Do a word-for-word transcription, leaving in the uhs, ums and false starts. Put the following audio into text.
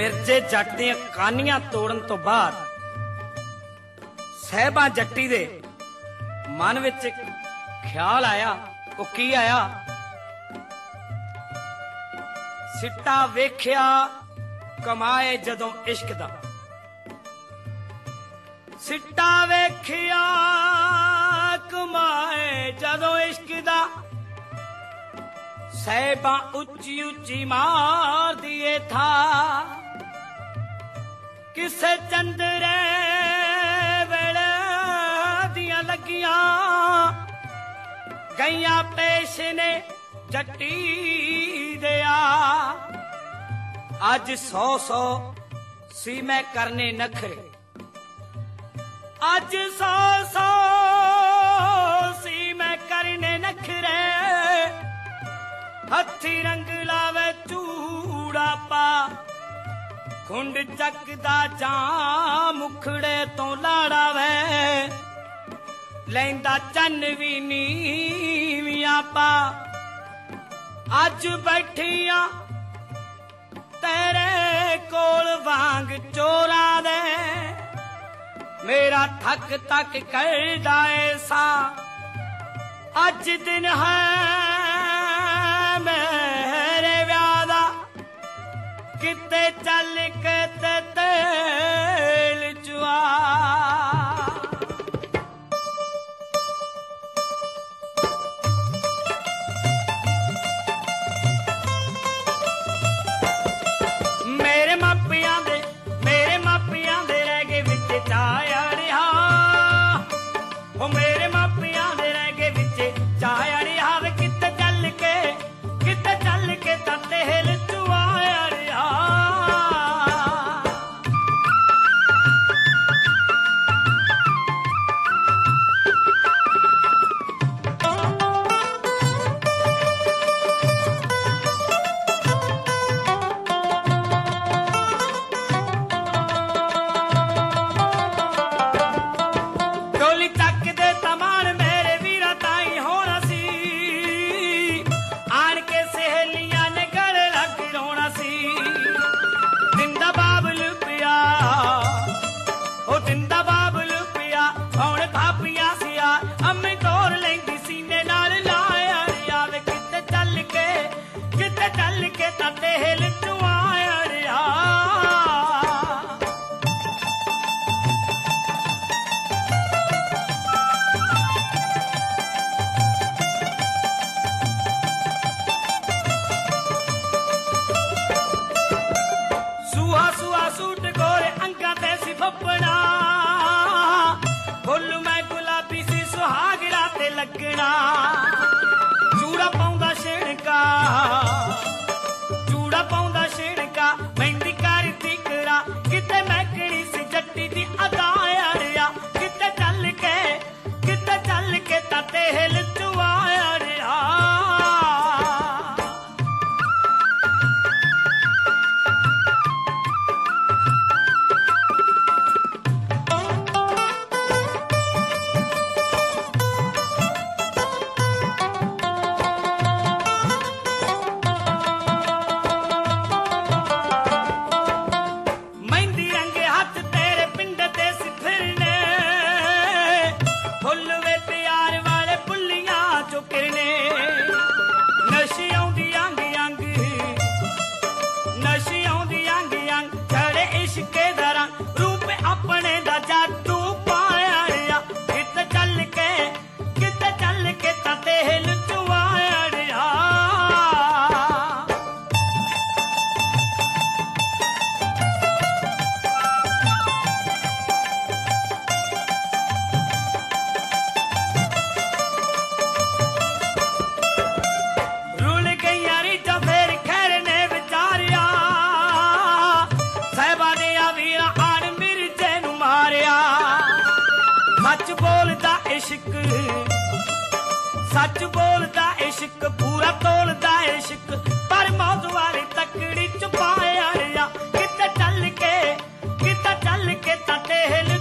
मिर्जे जट दियां कानियां तोड़न तो बाद साहिबा जट्टी दे मन विच एक ख्याल आया। वो की आया? सिट्टा वेख्या कमाए जदों इश्क दा, सिट्टा वेख्या कमाए जदों इश्क दा, साहिबा उच्ची उच्ची मार दिए था। किसे चंदरे वेले दियां लगियां गईयां पेश ने जट्टी दिया। अज सौ सौ सी मैं करने नखरे, अज सौ सौ सी मैं करने नखरे, हथी रंग लावे चूड़ा पा, खुंड चकदा जां मुखड़े तो लाड़ा वे, लैंदा चन भी नीवियां पा। अज बैठियां तेरे कोल वांग चोरा दे, मेरा थक तक करदा ऐसा। अज दिन है मेरे व्याह दा, किते चल के ते तेल चुआ। मेरे मापियां दे मेरे मापियां दे रह गए विच चाया रिहा, ओ मेरे मापियां दे रह गए विच चाया रिहा। वे किते चल के किते चल के तां तेल चुआया रिहा। चूड़ा पाउंदा शिणका चूड़ा पाउंदा शिणका मेहंदी कर तिकरा, किते मैकड़ी सी जट्टी दी अदा अड़िया। किते चल के किते चल के ता तेल चुआया रिहा। सच बोलदा इश्क पूरा तोलदा इश्क, पर मौत वाली तकड़ी च पाया। किते चल के किते चल के ता तेल